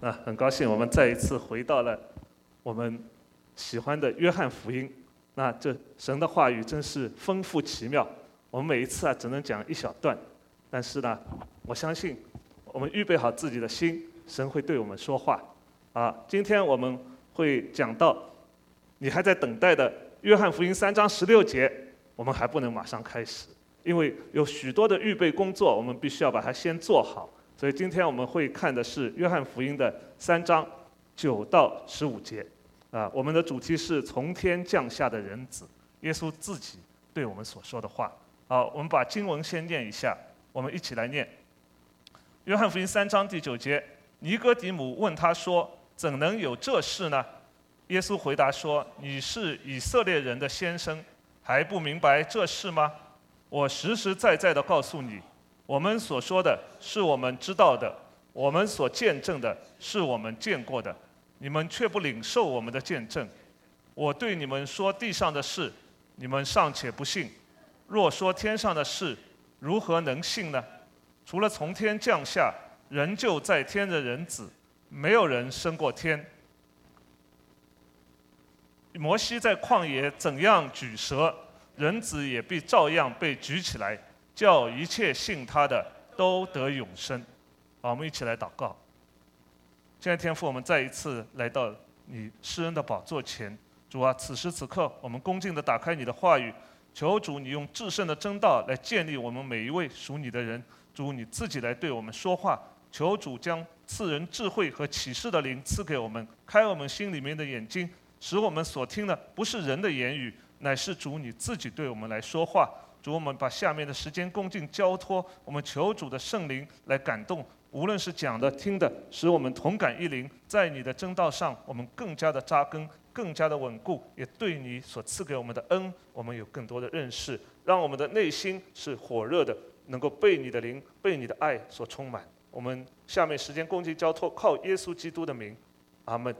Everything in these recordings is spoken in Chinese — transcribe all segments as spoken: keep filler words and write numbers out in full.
啊，很高兴我们再一次回到了我们喜欢的约翰福音。那这神的话语真是丰富奇妙，我们每一次啊只能讲一小段，但是呢，我相信我们预备好自己的心，神会对我们说话。啊，今天我们会讲到你还在等待的约翰福音三章十六节，我们还不能马上开始，因为有许多的预备工作，我们必须要把它先做好。所以今天我们会看的是约翰福音的三章九到十五节，啊，我们的主题是从天降下的人子，耶稣自己对我们所说的话。好，我们把经文先念一下，我们一起来念。约翰福音三章第九节，尼哥底母问他说：“怎能有这事呢？”耶稣回答说：“你是以色列人的先生，还不明白这事吗？我实实在在地告诉你，我们所说的是我们知道的，我们所见证的是我们见过的，你们却不领受我们的见证。我对你们说地上的事，你们尚且不信；若说天上的事，如何能信呢？除了从天降下，人就在天的人子，没有人升过天。摩西在旷野怎样举蛇，人子也必照样被举起来，叫一切信他的都得永生。”好，我们一起来祷告。现在天父，我们再一次来到你施恩的宝座前，主啊，此时此刻，我们恭敬地打开你的话语，求主你用至圣的真道来建立我们每一位属你的人。主，你自己来对我们说话，求主将赐人智慧和启示的灵赐给我们，开我们心里面的眼睛，使我们所听的不是人的言语，乃是主你自己对我们来说话。主，我们把下面的时间恭敬交托，我们求主的圣灵来感动，无论是讲的听的，使我们同感一灵，在你的真道上我们更加的扎根，更加的稳固，也对你所赐给我们的恩，我们有更多的认识，让我们的内心是火热的，能够被你的灵，被你的爱所充满。我们下面时间恭敬交托，靠耶稣基督的名，阿们。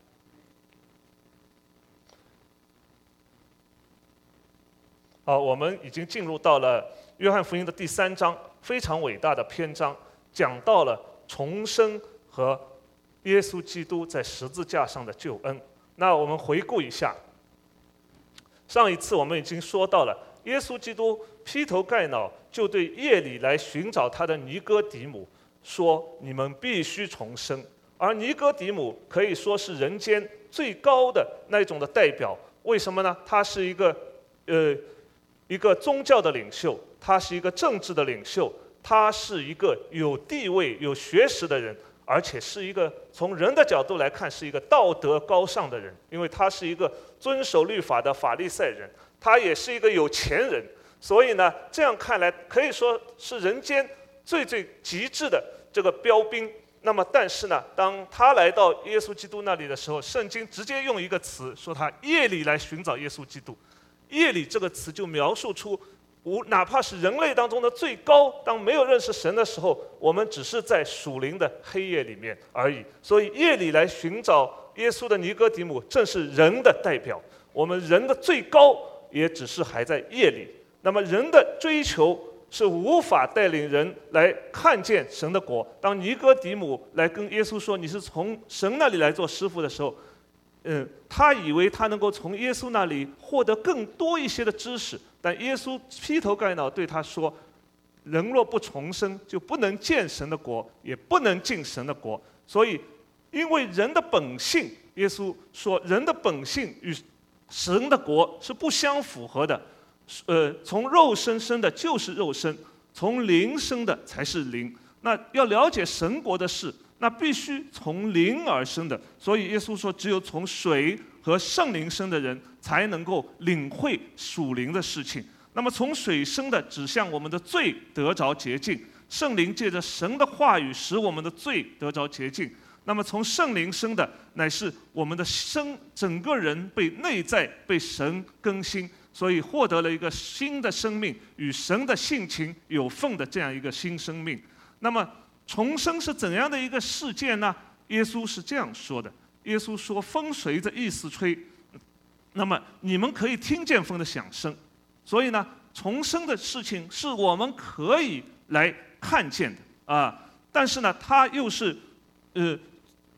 好，我们已经进入到了约翰福音的第三章，非常伟大的篇章，讲到了重生和耶稣基督在十字架上的救恩。那我们回顾一下，上一次我们已经说到了，耶稣基督劈头盖脑就对夜里来寻找他的尼哥底母说：“你们必须重生。”而尼哥底母可以说是人间最高的那种的代表，为什么呢？他是一个呃。一个宗教的领袖，他是一个政治的领袖，他是一个有地位、有学识的人，而且是一个从人的角度来看是一个道德高尚的人，因为他是一个遵守律法的法利赛人，他也是一个有钱人，所以呢，这样看来可以说是人间最最极致的这个标兵。那么，但是呢，当他来到耶稣基督那里的时候，圣经直接用一个词说他夜里来寻找耶稣基督。夜里这个词就描述出，无哪怕是人类当中的最高，当没有认识神的时候，我们只是在属灵的黑夜里面而已。所以夜里来寻找耶稣的尼哥底母，正是人的代表。我们人的最高，也只是还在夜里。那么人的追求是无法带领人来看见神的国。当尼哥底母来跟耶稣说：“你是从神那里来做师傅”的时候，嗯，他以为他能够从耶稣那里获得更多一些的知识，但耶稣劈头盖脑对他说：“人若不重生，就不能见神的国，也不能进神的国。”所以，因为人的本性，耶稣说，人的本性与神的国是不相符合的。呃，从肉身生的就是肉身，从灵生的才是灵。那要了解神国的事，那必须从灵而生的，所以耶稣说，只有从水和圣灵生的人才能够领会属灵的事情。那么从水生的指向我们的罪得着洁净，圣灵借着神的话语使我们的罪得着洁净。那么从圣灵生的乃是我们的生，整个人被内在被神更新，所以获得了一个新的生命，与神的性情有份的这样一个新生命。那么重生是怎样的一个事件呢？耶稣是这样说的，耶稣说：“风随着意思吹，那么你们可以听见风的响声。”所以呢，重生的事情是我们可以来看见的啊。但是呢，它又是呃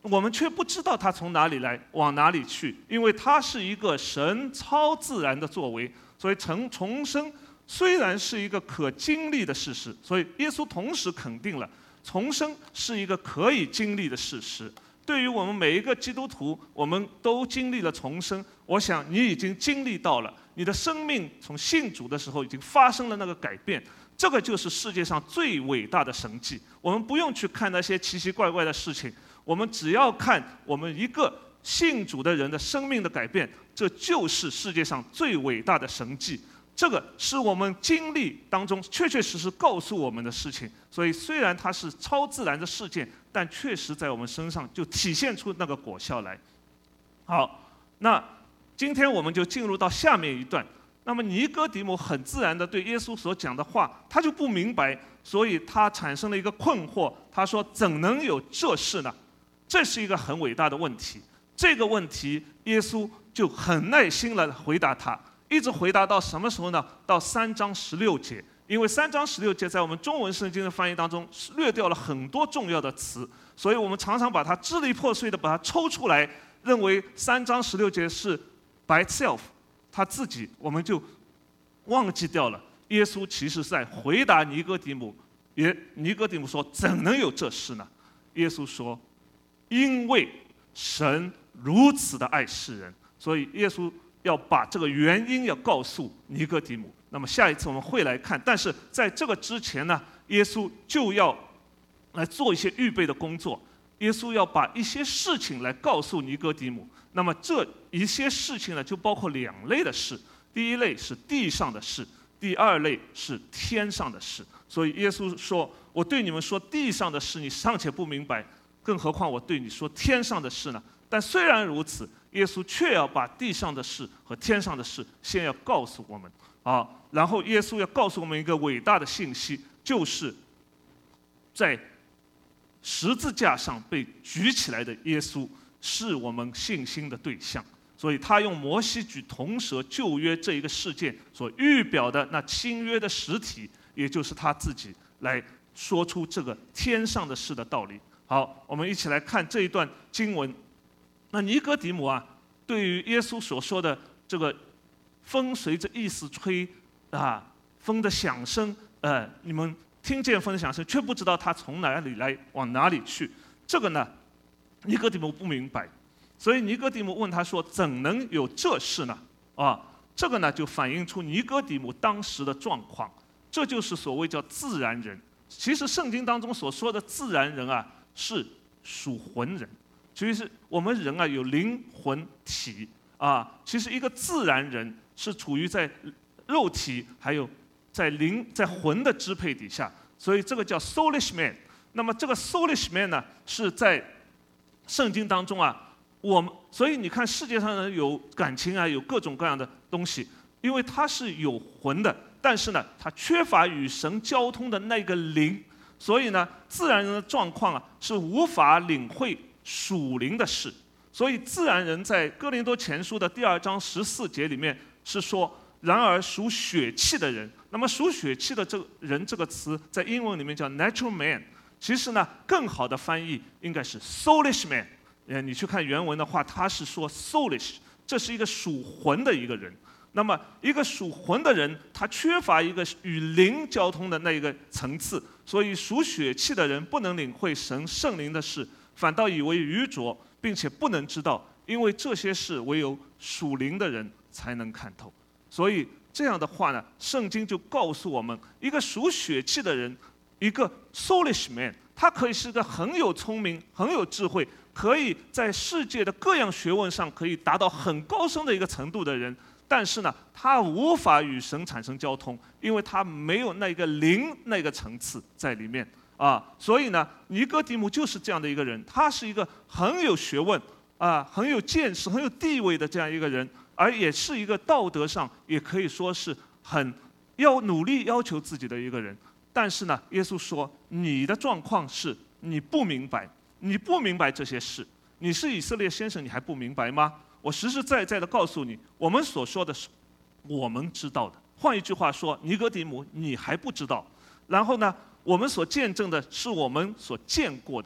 我们却不知道他从哪里来，往哪里去，因为他是一个神超自然的作为。所以重重生虽然是一个可经历的事实，所以耶稣同时肯定了重生是一个可以经历的事实。对于我们每一个基督徒，我们都经历了重生。我想你已经经历到了，你的生命从信主的时候已经发生了那个改变。这个就是世界上最伟大的神迹。我们不用去看那些奇奇怪怪的事情，我们只要看我们一个信主的人的生命的改变，这就是世界上最伟大的神迹。这个是我们经历当中确确实实告诉我们的事情。所以虽然它是超自然的事件，但确实在我们身上就体现出那个果效来。好，那今天我们就进入到下面一段。那么尼哥底母很自然地对耶稣所讲的话，他就不明白，所以他产生了一个困惑。他说：“怎能有这事呢？”这是一个很伟大的问题。这个问题，耶稣就很耐心地回答他，一直回答到什么时候呢？到三章十六节。因为三章十六节在我们中文圣经的翻译当中略掉了很多重要的词，所以我们常常把它支离破碎地把它抽出来，认为三章十六节是 by itself。他自己，我们就忘记掉了。耶稣其实在回答尼哥底母，也尼哥底母说：“怎能有这事呢？”耶稣说：“因为神如此的爱世人。”所以耶稣要把这个原因要告诉尼哥底母。那么下一次我们会来看，但是在这个之前呢，耶稣就要来做一些预备的工作。耶稣要把一些事情来告诉尼哥底母。那么这一些事情呢，就包括两类的事。第一类是地上的事，第二类是天上的事。所以耶稣说：“我对你们说地上的事，你尚且不明白，更何况我对你说天上的事呢？”但虽然如此，耶稣却要把地上的事和天上的事先要告诉我们啊。然后耶稣要告诉我们一个伟大的信息，就是在十字架上被举起来的耶稣是我们信心的对象。所以他用摩西举铜蛇旧约这一个事件所预表的那新约的实体，也就是他自己，来说出这个天上的事的道理。好，我们一起来看这一段经文。那尼哥底母啊，对于耶稣所说的这个风随着意思吹啊，风的响声，呃，你们听见风的响声，却不知道它从哪里来，往哪里去。这个呢，尼哥底母不明白，所以尼哥底母问他说：“怎能有这事呢？”啊，这个呢就反映出尼哥底母当时的状况。这就是所谓叫自然人。其实圣经当中所说的自然人啊，是属魂人。其实我们人啊有灵魂体啊，其实一个自然人是处于在肉体还有在灵在魂的支配底下，所以这个叫 soulish man。那么这个 soulish man 呢，是在圣经当中啊，我们所以你看世界上呢有感情啊，有各种各样的东西，因为它是有魂的，但是呢它缺乏与神交通的那个灵，所以呢自然人的状况啊是无法领会属灵的事。所以自然人在哥林多前书的第二章十四节里面是说：“然而属血气的人。”那么属血气的这个人这个词在英文里面叫 natural man， 其实呢更好的翻译应该是 soulish man。呃，你去看原文的话，他是说 soulish， 这是一个属魂的一个人。那么一个属魂的人，他缺乏一个与灵交通的那一个层次，所以属血气的人不能领会神圣灵的事，反倒以为愚拙，并且不能知道，因为这些事唯有属灵的人才能看透。所以这样的话呢，圣经就告诉我们，一个属血气的人，一个 soulish man， 他可以是个很有聪明、很有智慧，可以在世界的各样学问上可以达到很高深的一个程度的人，但是呢，他无法与神产生交通，因为他没有那个灵那个层次在里面啊。所以呢，尼哥底母就是这样的一个人，他是一个很有学问啊、很有见识、很有地位的这样一个人，而也是一个道德上也可以说是很要努力要求自己的一个人。但是呢，耶稣说，你的状况是你不明白。你不明白这些事，你是以色列先生，你还不明白吗？我实实在在的告诉你，我们所说的是我们知道的。换一句话说，尼哥底母，你还不知道。然后呢，我们所见证的是我们所见过的，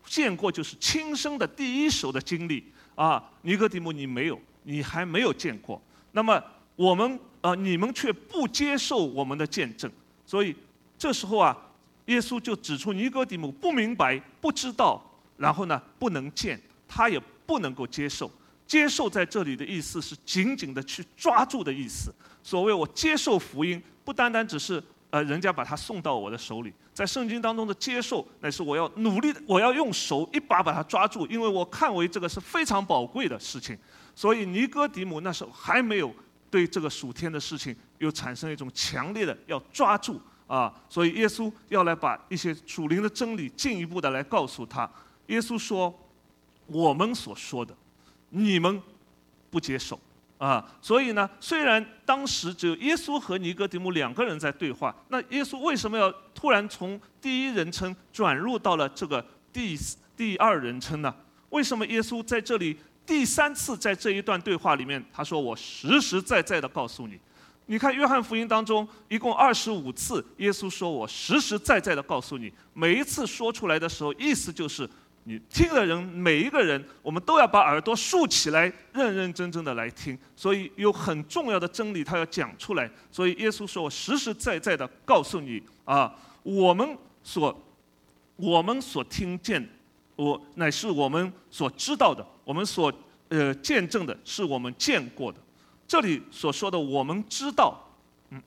见过就是亲身的第一手的经历啊。尼哥底母你没有，你还没有见过。那么我们呃你们却不接受我们的见证，所以这时候啊，耶稣就指出尼哥底母不明白、不知道，然后呢不能见，他也不能够接受。接受在这里的意思是紧紧的去抓住的意思。所谓我接受福音，不单单只是呃人家把它送到我的手里，在圣经当中的接受，乃是我要努力，我要用手一把把它抓住，因为我看为这个是非常宝贵的事情。所以尼哥底母那时候还没有对这个属天的事情又产生一种强烈的要抓住啊，所以耶稣要来把一些属灵的真理进一步的来告诉他。耶稣说：“我们所说的，你们不接受啊。”所以呢，虽然当时只有耶稣和尼哥底母两个人在对话，那耶稣为什么要突然从第一人称转入到了这个第第二人称呢？为什么耶稣在这里第三次在这一段对话里面，他说：“我实实在在的告诉你。”你看约翰福音当中一共二十五次，耶稣说：“我实实在在的告诉你。”每一次说出来的时候，意思就是你听的人每一个人，我们都要把耳朵竖起来，认认真真的来听。所以有很重要的真理，他要讲出来。所以耶稣说：“我实实在在的告诉你啊，我们所我们所听见，我乃是我们所知道的，我们所呃见证的，是我们见过的。”这里所说的我们知道，嗯，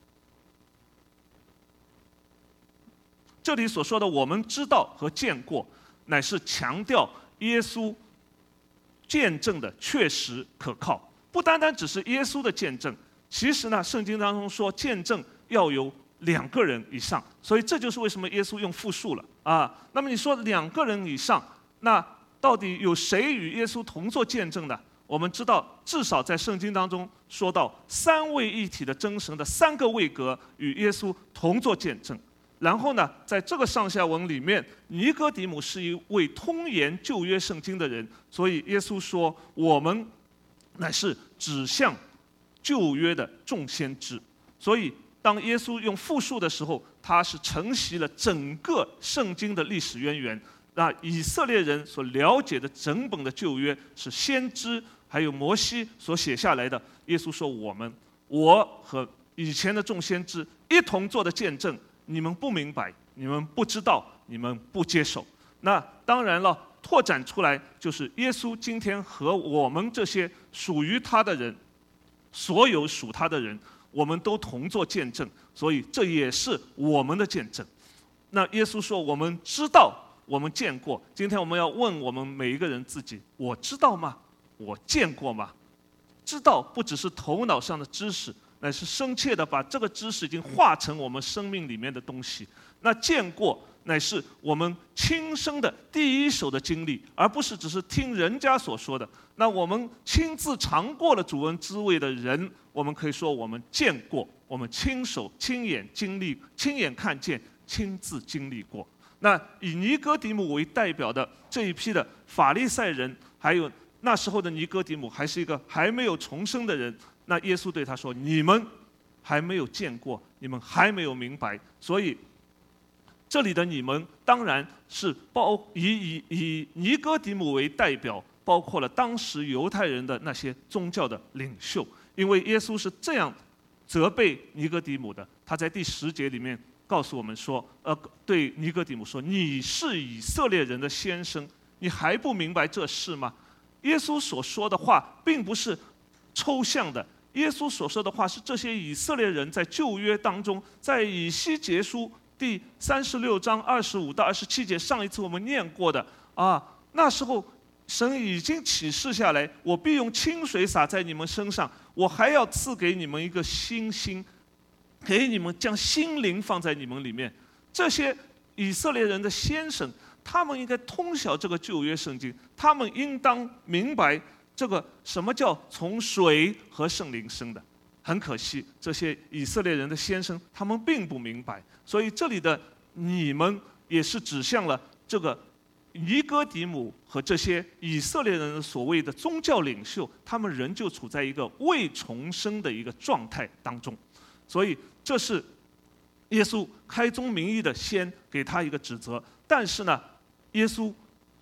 这里所说的我们知道和见过，乃是强调耶稣见证的确实可靠，不单单只是耶稣的见证。其实呢，圣经当中说见证要有两个人以上，所以这就是为什么耶稣用复数了啊。那么你说两个人以上，那到底有谁与耶稣同作见证呢？我们知道，至少在圣经当中说到三位一体的真神的三个位格与耶稣同作见证。然后呢，在这个上下文里面，尼哥底母是一位通言旧约圣经的人，所以耶稣说我们乃是指向旧约的众先知。所以当耶稣用复数的时候，他是承袭了整个圣经的历史渊源。那以色列人所了解的整本的旧约是先知还有摩西所写下来的。耶稣说我们我和以前的众先知一同做的见证，你们不明白，你们不知道，你们不接受。那当然了，拓展出来就是耶稣今天和我们这些属于他的人，所有属他的人，我们都同做见证，所以这也是我们的见证。那耶稣说我们知道，我们见过。今天我们要问我们每一个人自己：我知道吗？我见过吗？知道不只是头脑上的知识，乃是深切的把这个知识已经化成我们生命里面的东西。那见过乃是我们亲身的第一手的经历，而不是只是听人家所说的。那我们亲自尝过了主恩滋味的人，我们可以说我们见过，我们亲手亲眼经历，亲眼看见，亲自经历过。那以尼哥底母为代表的这一批的法利赛人，还有那时候的尼哥底母还是一个还没有重生的人，那耶稣对他说：“你们还没有见过，你们还没有明白。”所以这里的你们当然是包以以以尼哥底母为代表，包括了当时犹太人的那些宗教的领袖，因为耶稣是这样责备尼哥底母的。他在第十节里面告诉我们说，呃，对尼哥底母说：“你是以色列人的先生，你还不明白这事吗？”耶稣所说的话并不是抽象的，耶稣所说的话是这些以色列人在旧约当中，在以西结书第三十六章二十五到二十七节，上一次我们念过的啊，那时候神已经启示下来，我必用清水洒在你们身上，我还要赐给你们一个新心，给你们将心灵放在你们里面。这些以色列人的先生，他们应该通晓这个旧约圣经，他们应当明白这个什么叫从水和圣灵生的。很可惜，这些以色列人的先生，他们并不明白。所以这里的你们也是指向了这个尼哥底母和这些以色列人的所谓的宗教领袖，他们仍旧处在一个未重生的一个状态当中。所以这是耶稣开宗明义的先给他一个指责。但是呢，耶稣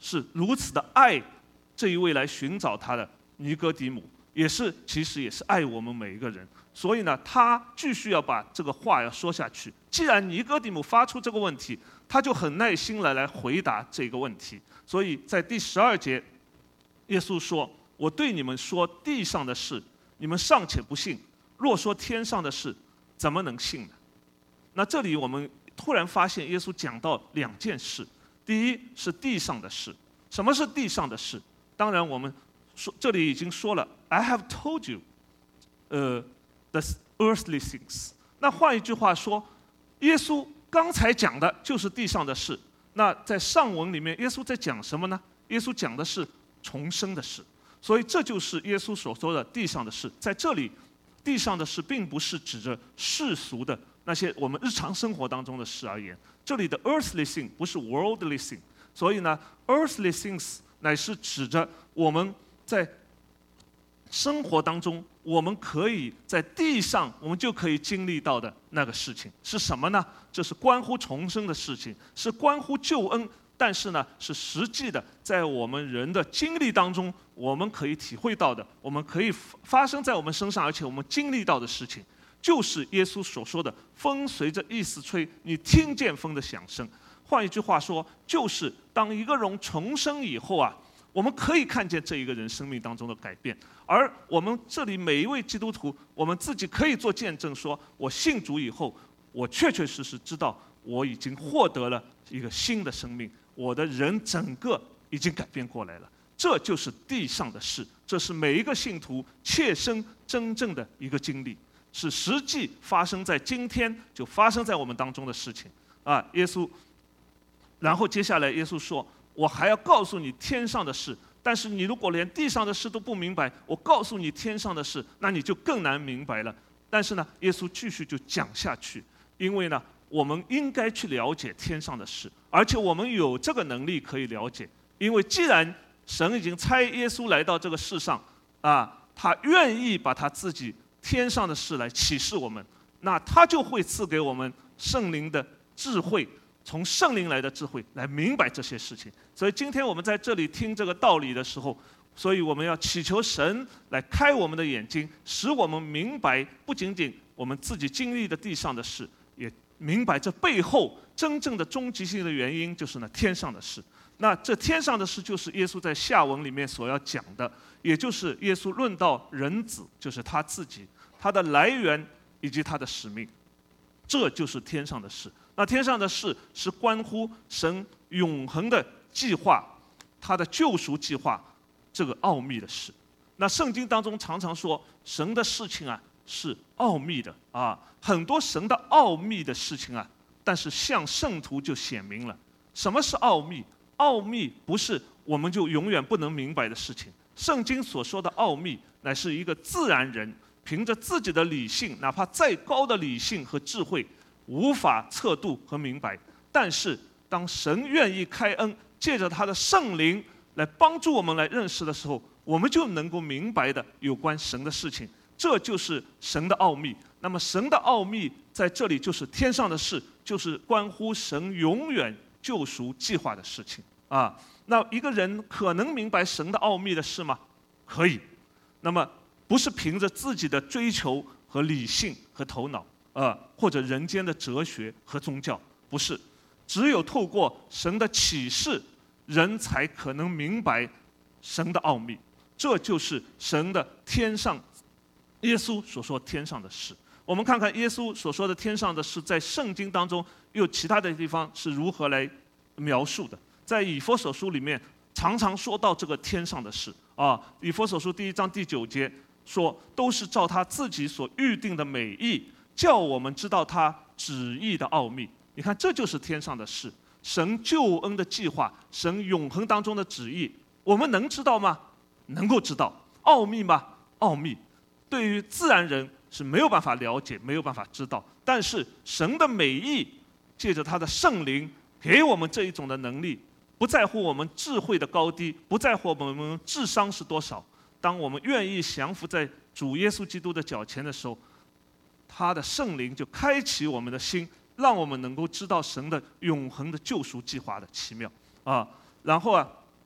是如此的爱这一位来寻找他的尼哥底母，也是其实也是爱我们每一个人。所以呢，他继续要把这个话要说下去。既然尼哥底母发出这个问题，他就很耐心来来回答这个问题。所以在第十二节，耶稣说：“我对你们说地上的事，你们尚且不信；若说天上的事，怎么能信呢？”那这里我们突然发现，耶稣讲到两件事。第一是地上的事。什么是地上的事？当然我们说这里已经说了 ，I have told you， 呃 ，the earthly things。那换一句话说，耶稣刚才讲的就是地上的事。那在上文里面，耶稣在讲什么呢？耶稣讲的是重生的事。所以这就是耶稣所说的地上的事。在这里，地上的事并不是指着世俗的那些我们日常生活当中的事而言。这里的 earthly thing 不是 worldly thing。所以呢 ，earthly things 乃是指着我们在生活当中，我们可以在地上，我们就可以经历到的那个事情是什么呢？这是关乎重生的事情，是关乎救恩，但是呢，是实际的，在我们人的经历当中，我们可以体会到的，我们可以发生在我们身上，而且我们经历到的事情，就是耶稣所说的“风随着意思吹，你听见风的响声”。换一句话说，就是当一个人重生以后啊，我们可以看见这一个人生命当中的改变。而我们这里每一位基督徒，我们自己可以做见证说，我信主以后，我确确实实知道我已经获得了一个新的生命，我的人整个已经改变过来了。这就是地上的事，这是每一个信徒切身真正的一个经历，是实际发生在今天就发生在我们当中的事情啊！耶稣。然后接下来，耶稣说：“我还要告诉你天上的事，但是你如果连地上的事都不明白，我告诉你天上的事，那你就更难明白了。”但是呢，耶稣继续就讲下去，因为呢，我们应该去了解天上的事，而且我们有这个能力可以了解，因为既然神已经差耶稣来到这个世上，啊，他愿意把他自己天上的事来启示我们，那他就会赐给我们圣灵的智慧。从圣灵来的智慧来明白这些事情，所以今天我们在这里听这个道理的时候，所以我们要祈求神来开我们的眼睛，使我们明白不仅仅我们自己经历的地上的事，也明白这背后真正的终极性的原因就是那天上的事。那这天上的事就是耶稣在下文里面所要讲的，也就是耶稣论到人子，就是他自己，他的来源以及他的使命，这就是天上的事。那天上的事是关乎神永恒的计划，他的救赎计划，这个奥秘的事。那圣经当中常常说，神的事情啊是奥秘的啊，很多神的奥秘的事情啊，但是向圣徒就显明了。什么是奥秘？奥秘不是我们就永远不能明白的事情。圣经所说的奥秘，乃是一个自然人凭着自己的理性，哪怕再高的理性和智慧，无法测度和明白，但是当神愿意开恩，借着他的圣灵来帮助我们来认识的时候，我们就能够明白的有关神的事情，这就是神的奥秘。那么神的奥秘在这里就是天上的事，就是关乎神永远救赎计划的事情啊。那一个人可能明白神的奥秘的事吗？可以。那么不是凭着自己的追求和理性和头脑。呃，或者人间的哲学和宗教，不是，只有透过神的启示，人才可能明白神的奥秘。这就是神的天上，耶稣所说天上的事。我们看看耶稣所说的天上的事，在圣经当中又其他的地方是如何来描述的。在以弗所书里面，常常说到这个天上的事啊。以弗所书第一章第九节说，都是照他自己所预定的美意，叫我们知道他旨意的奥秘。你看，这就是天上的事，神救恩的计划，神永恒当中的旨意，我们能知道吗？能够知道。奥秘吗？奥秘。对于自然人是没有办法了解，没有办法知道。但是神的美意，借着他的圣灵，给我们这一种的能力，不在乎我们智慧的高低，不在乎我们智商是多少。当我们愿意降服在主耶稣基督的脚前的时候，他的圣灵就开启我们的心，让我们能够知道神的永恒的救赎计划的奇妙啊。然后啊，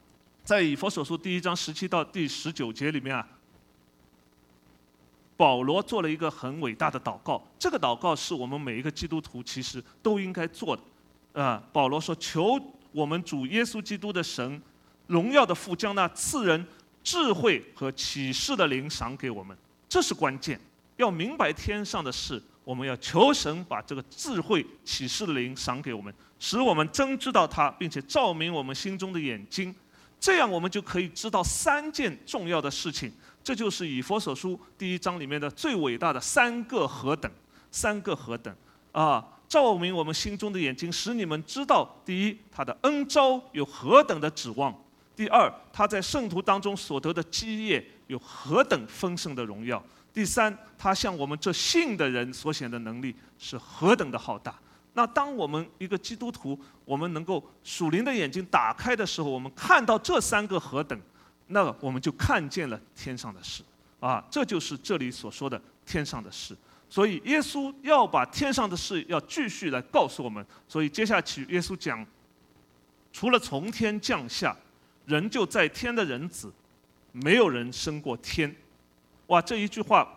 在以弗所书第一章十七到第十九节里面啊，保罗做了一个很伟大的祷告，这个祷告是我们每一个基督徒其实都应该做的。啊，保罗说：“求我们主耶稣基督的神，荣耀的父，将那赐人智慧和启示的灵赏给我们。”这是关键，要明白天上的事，我们要求神把这个智慧启示的灵赏给我们，使我们真知道他，并且照明我们心中的眼睛，这样我们就可以知道三件重要的事情。这就是以弗所书第一章里面的最伟大的三个何等，三个何等啊！照明我们心中的眼睛，使你们知道：第一，他的恩召有何等的指望；第二，他在圣徒当中所得的基业有何等丰盛的荣耀；第三，他向我们这信的人所显的能力是何等的浩大。那当我们一个基督徒，我们能够属灵的眼睛打开的时候，我们看到这三个何等，那我们就看见了天上的事啊！这就是这里所说的天上的事。所以耶稣要把天上的事要继续来告诉我们。所以接下去耶稣讲，除了从天降下，人就在天的人子，没有人升过天。哇，这一句话，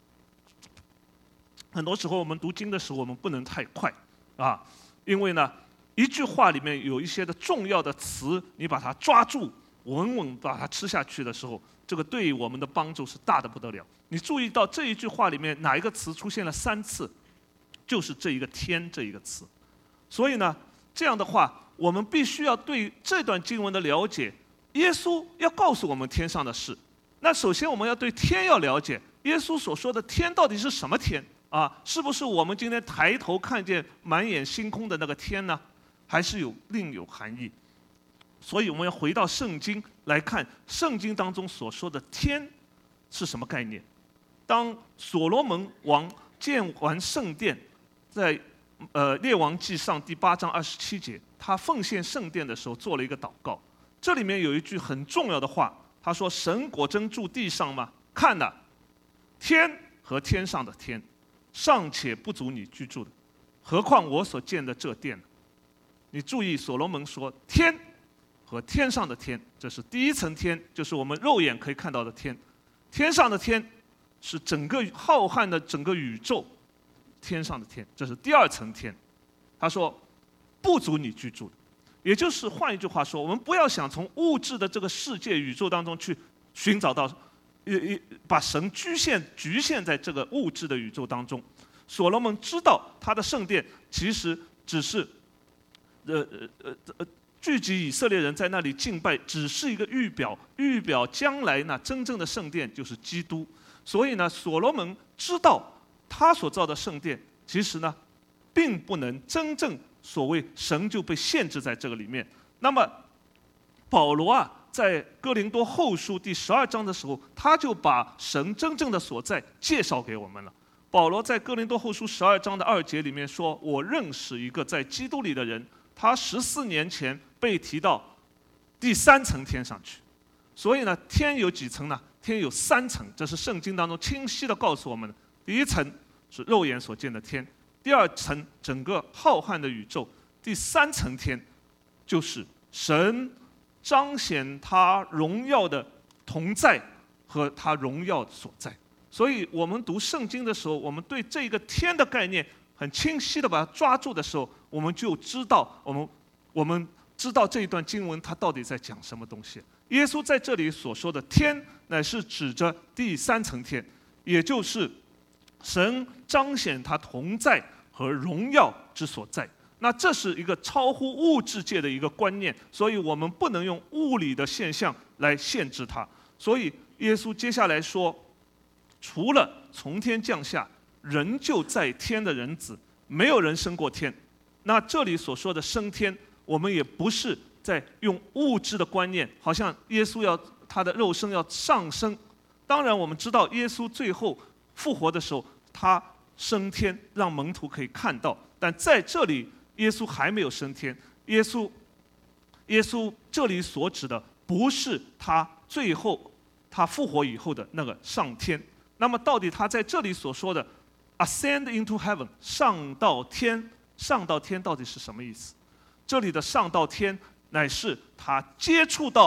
很多时候我们读经的时候，我们不能太快啊，因为呢，一句话里面有一些的重要的词，你把它抓住，稳稳把它吃下去的时候，这个对我们的帮助是大的不得了。你注意到这一句话里面哪一个词出现了三次，就是这一个天这一个词。所以呢，这样的话，我们必须要对这段经文的了解，耶稣要告诉我们天上的事。那首先我们要对天要了解，耶稣所说的天到底是什么天啊？是不是我们今天抬头看见满眼星空的那个天呢？还是有另有含义？所以我们要回到圣经来看，圣经当中所说的天是什么概念？当所罗门王建完圣殿，在呃列王纪上第八章二十七节，他奉献圣殿的时候做了一个祷告。这里面有一句很重要的话，他说：“神果真住地上吗？看哪，天和天上的天，尚且不足你居住的，何况我所建的这殿呢？”你注意，所罗门说天和天上的天，这是第一层天，就是我们肉眼可以看到的天。天上的天是整个浩瀚的整个宇宙，天上的天，这是第二层天。他说不足你居住的，也就是换一句话说，我们不要想从物质的这个世界宇宙当中去寻找到，呃呃，把神局限局限在这个物质的宇宙当中。所罗门知道他的圣殿其实只是，呃呃呃呃。聚集以色列人在那里敬拜，只是一个预表，预表将来那真正的圣殿就是基督。所以呢，所罗门知道他所造的圣殿，其实呢，并不能真正所谓神就被限制在这个里面。那么，保罗啊，在哥林多后书第十二章的时候，他就把神真正的所在介绍给我们了。保罗在哥林多后书十二章的二节里面说：“我认识一个在基督里的人。”他十四年前被提到第三层天上去，所以呢，天有几层呢？天有三层，这是圣经当中清晰的告诉我们的。第一层是肉眼所见的天，第二层整个浩瀚的宇宙，第三层天就是神彰显他荣耀的同在和他荣耀所在。所以我们读圣经的时候，我们对这个天的概念很清晰的把它抓住的时候，我们就知道，我们我们知道这一段经文它到底在讲什么东西。耶稣在这里所说的天，乃是指着第三层天，也就是神彰显他同在和荣耀之所在。那这是一个超乎物质界的一个观念，所以我们不能用物理的现象来限制它。所以耶稣接下来说，除了从天降下，人就在天的人子，没有人升过天。那这里所说的升天，我们也不是在用物质的观念，好像耶稣要他的肉身要上升。当然我们知道耶稣最后复活的时候，他升天，让门徒可以看到。但在这里耶稣还没有升天，耶稣耶稣这里所指的不是他最后他复活以后的那个上天。那么到底他在这里所说的 ascend into heaven 上到天，上到天到底是什么意思？这里的上到天乃是他接触到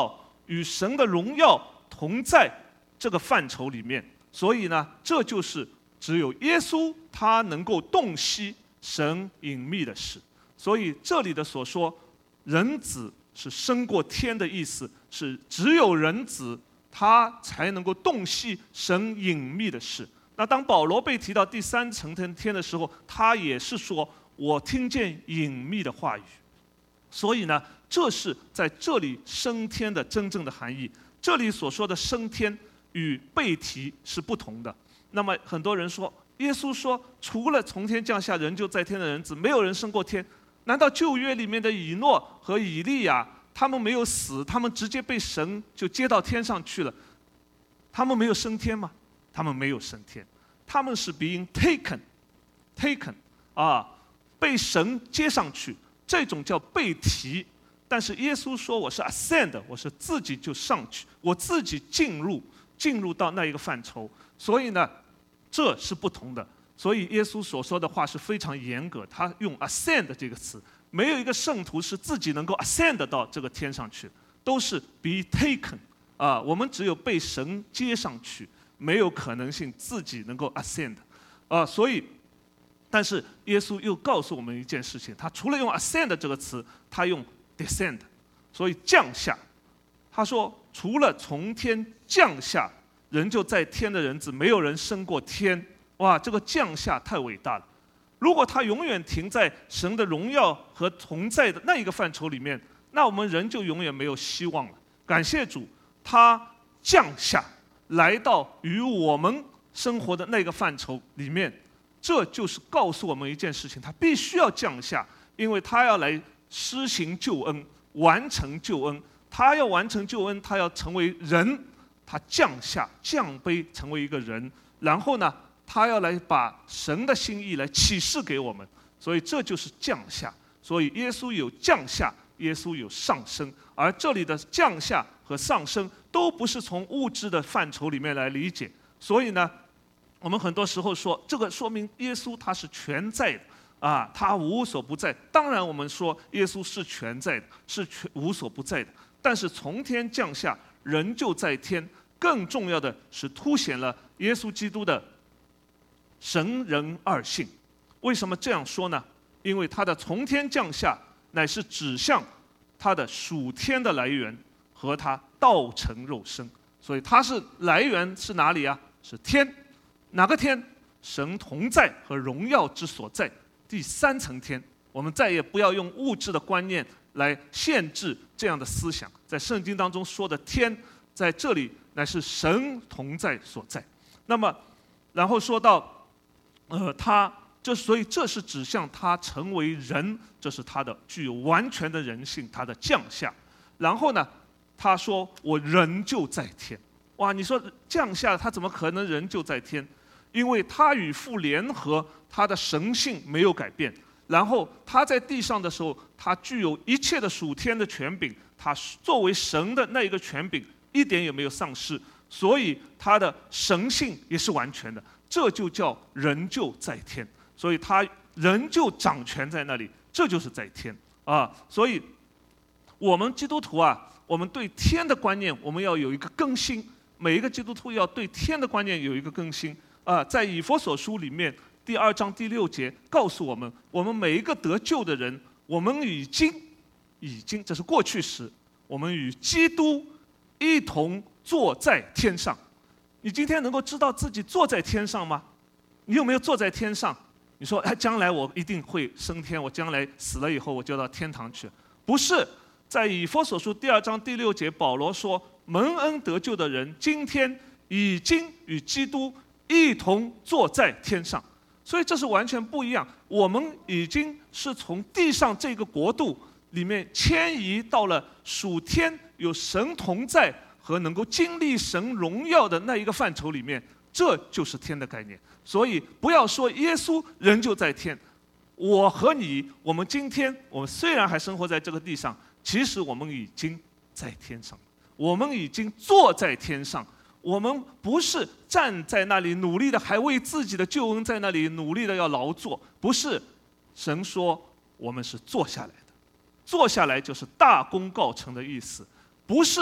与神的荣耀同在这个范畴里面。所以呢，这就是只有耶稣他能够洞悉神隐秘的事。所以这里的所说人子是升过天的意思，是只有人子他才能够洞悉神隐秘的事。那当保罗被提到第三层天的时候，他也是说我听见隐秘的话语。所以呢，这是在这里升天的真正的含义。这里所说的升天与被提是不同的。那么很多人说，耶稣说除了从天降下人就在天的人子，没有人升过天。难道旧约里面的以诺和以利亚他们没有死，他们直接被神就接到天上去了，他们没有升天吗？他们没有升天，他们是 being taken taken 啊，被神接上去，这种叫被提。但是耶稣说我是 ascend， 我是自己就上去，我自己进入进入到那一个范畴。所以呢，这是不同的。所以耶稣所说的话是非常严格，他用 ascend 这个词，没有一个圣徒是自己能够 ascend 到这个天上去，都是 be taken 啊，我们只有被神接上去，没有可能性自己能够 ascend 啊。所以，但是耶稣又告诉我们一件事情，他除了用 ascend 这个词，他用 descend， 所以降下。他说，除了从天降下人就在天的人子，没有人升过天。哇，这个降下太伟大了！如果他永远停在神的荣耀和同在的那一个范畴里面，那我们人就永远没有希望了。感谢主，他降下来到与我们生活的那个范畴里面，这就是告诉我们一件事情：他必须要降下，因为他要来施行救恩，完成救恩。他要完成救恩，他要成为人，他降下降卑成为一个人，然后呢，他要来把神的心意来启示给我们，所以这就是降下。所以耶稣有降下，耶稣有上升，而这里的降下和上升都不是从物质的范畴里面来理解。所以呢，我们很多时候说，这个说明耶稣他是全在的啊，他无所不在。当然，我们说耶稣是全在的，是全无所不在的。但是从天降下，人就在天。更重要的是凸显了耶稣基督的神人二性。为什么这样说呢？因为他的从天降下乃是指向他的属天的来源和他道成肉身，所以他是来源是哪里啊？是天。哪个天？神同在和荣耀之所在，第三层天。我们再也不要用物质的观念来限制这样的思想。在圣经当中说的天，在这里乃是神同在所在。那么，然后说到，呃，他这所以这是指向他成为人，这是他的具有完全的人性，他的降下。然后呢，他说我人就在天。哇，你说降下他怎么可能人就在天？因为他与父联合，他的神性没有改变。然后他在地上的时候，他具有一切的属天的权柄，他作为神的那一个权柄一点也没有丧失，所以他的神性也是完全的，这就叫人就在天。所以他人就掌权在那里，这就是在天啊。所以我们基督徒啊，我们对天的观念我们要有一个更新，每一个基督徒要对天的观念有一个更新啊。在以弗所书里面第二章第六节告诉我们，我们每一个得救的人，我们已经已经这是过去时，我们与基督一同坐在天上。你今天能够知道自己坐在天上吗？你有没有坐在天上？你说，哎，将来我一定会升天，我将来死了以后我就到天堂去。不是，在以弗所书第二章第六节，保罗说，蒙恩得救的人，今天已经与基督一同坐在天上。所以这是完全不一样，我们已经是从地上这个国度里面迁移到了属天有神同在和能够经历神荣耀的那一个范畴里面，这就是天的概念。所以不要说耶稣人就在天，我和你，我们今天我们虽然还生活在这个地上，其实我们已经在天上，我们已经坐在天上。我们不是站在那里努力的，还为自己的救恩在那里努力的要劳作，不是。神说我们是坐下来的，坐下来就是大功告成的意思，不是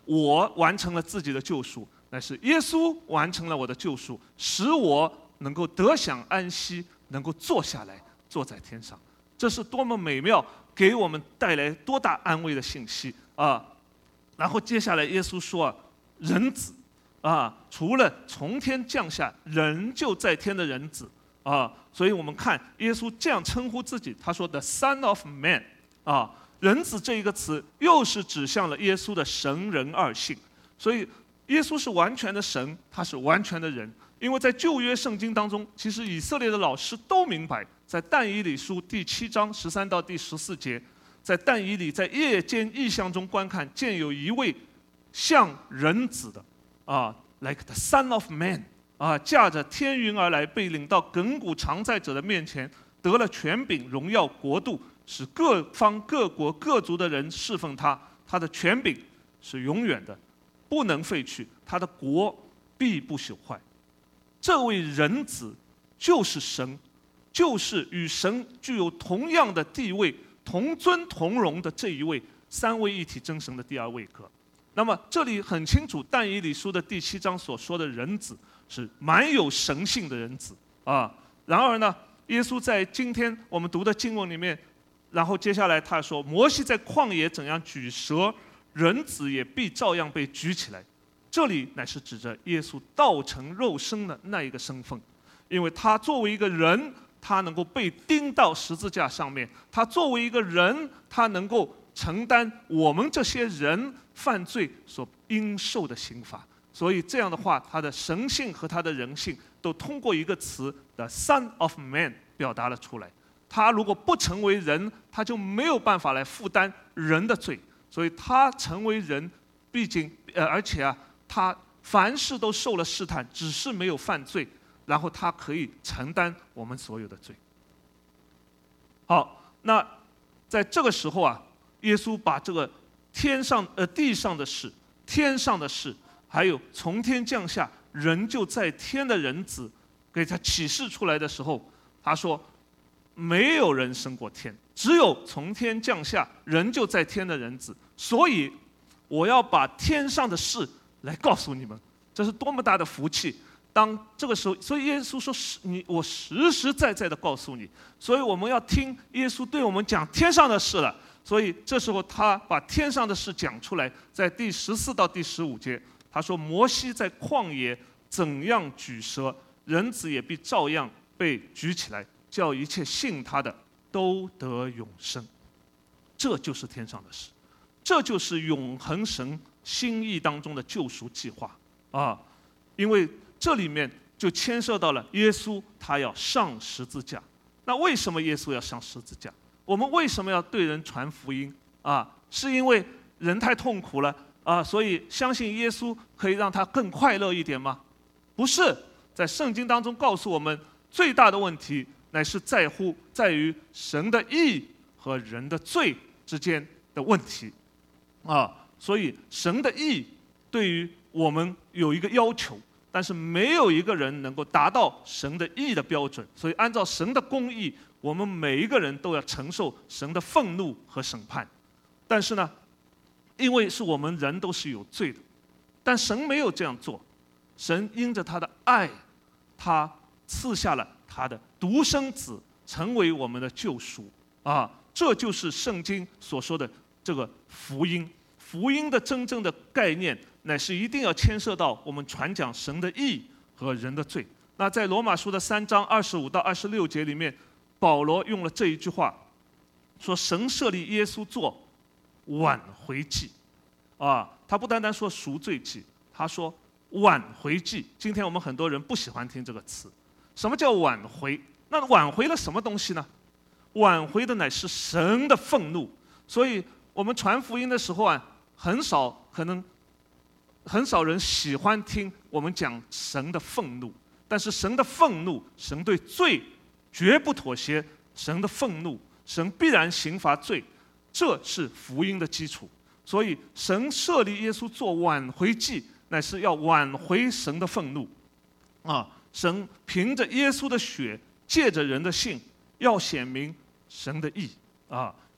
我完成了自己的救赎，乃是耶稣完成了我的救赎，使我能够得享安息，能够坐下来，坐在天上。这是多么美妙，给我们带来多大安慰的信息啊！然后接下来耶稣说啊，人子啊，除了从天降下，人就在天的人子啊，所以我们看耶稣这样称呼自己，他说 The Son of Man 啊，人子这一个词又是指向了耶稣的神人二性，所以耶稣是完全的神，他是完全的人。因为在旧约圣经当中，其实以色列的老师都明白，在但以理书第七章十三到第十四节，在但以理在夜间异象中观看，见有一位像人子的啊 ，like the Son of Man 啊，驾着天云而来，被领到亘古常在者的面前，得了权柄、荣耀、国度，使各方各国各族的人侍奉他。他的权柄是永远的，不能废去，他的国必不朽坏。这位人子就是神，就是与神具有同样的地位、同尊同荣的这一位三位一体真神的第二位格。那么这里很清楚，但以理书的第七章所说的人子是满有神性的人子啊。然而呢，耶稣在今天我们读的经文里面，然后接下来他说，摩西在旷野怎样举蛇，人子也必照样被举起来。这里乃是指着耶稣道成肉身的那一个身份，因为他作为一个人，他能够被钉到十字架上面，他作为一个人，他能够承担我们这些人犯罪所应受的刑罚。所以这样的话，他的神性和他的人性都通过一个词的 Son of Man 表达了出来。他如果不成为人，他就没有办法来负担人的罪，所以他成为人，毕竟呃，而且啊。他凡事都受了试探，只是没有犯罪，然后他可以承担我们所有的罪。好，那在这个时候啊，耶稣把这个天上呃地上的事、天上的事，还有从天降下人就在天的人子，给他启示出来的时候，他说：没有人升过天，只有从天降下人就在天的人子。所以我要把天上的事来告诉你们，这是多么大的福气！当这个时候，所以耶稣说：“你我实实在在的告诉你。”所以我们要听耶稣对我们讲天上的事了。所以这时候他把天上的事讲出来，在第十四到第十五节，他说：“摩西在旷野怎样举蛇，人子也必照样被举起来，叫一切信他的都得永生。”这就是天上的事，这就是永恒神心意当中的救赎计划啊！因为这里面就牵涉到了耶稣他要上十字架。那为什么耶稣要上十字架？我们为什么要对人传福音啊？是因为人太痛苦了啊，所以相信耶稣可以让他更快乐一点吗？不是，在圣经当中告诉我们，最大的问题乃是在乎在于神的义和人的罪之间的问题啊。所以神的义对于我们有一个要求，但是没有一个人能够达到神的义的标准。所以按照神的公义，我们每一个人都要承受神的愤怒和审判。但是呢，因为是我们人都是有罪的，但神没有这样做。神因着他的爱，他赐下了他的独生子，成为我们的救赎啊！这就是圣经所说的这个福音。福音的真正的概念，乃是一定要牵涉到我们传讲神的义和人的罪。那在罗马书的三章二十五到二十六节里面，保罗用了这一句话，说神设立耶稣做挽回祭，啊，他不单单说赎罪祭，他说挽回祭。今天我们很多人不喜欢听这个词，什么叫挽回？那挽回了什么东西呢？挽回的乃是神的愤怒。所以我们传福音的时候啊，很少可能很少人喜欢听我们讲神的愤怒，但是神的愤怒，神对罪绝不妥协，神的愤怒，神必然刑罚罪，这是福音的基础。所以神设立耶稣做挽回祭，乃是要挽回神的愤怒啊！神凭着耶稣的血，借着人的信，要显明神的义啊！